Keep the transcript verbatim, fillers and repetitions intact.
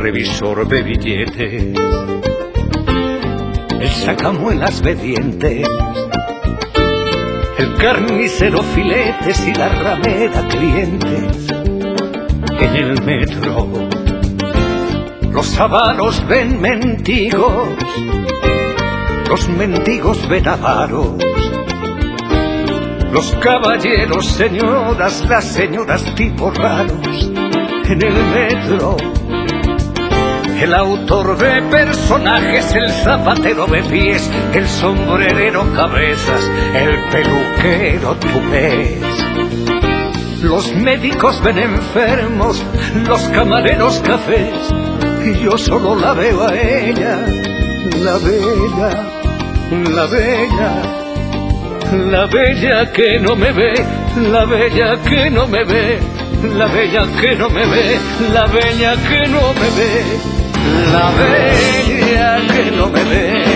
revisor de billetes, el sacamuelas de dientes, el carnicero filetes y la ramera clientes. En el metro los avaros ven mendigos, los mendigos ven avaros, los caballeros señoras, las señoras tipos raros. En el metro el autor ve personajes, el zapatero ve pies, el sombrerero cabezas, el peluquero tupés. Los médicos ven enfermos, los camareros cafés, y yo solo la veo a ella, la bella, la bella, la bella que no me ve, la bella que no me ve, la bella que no me ve, la bella que no me ve, la bella que no me ve.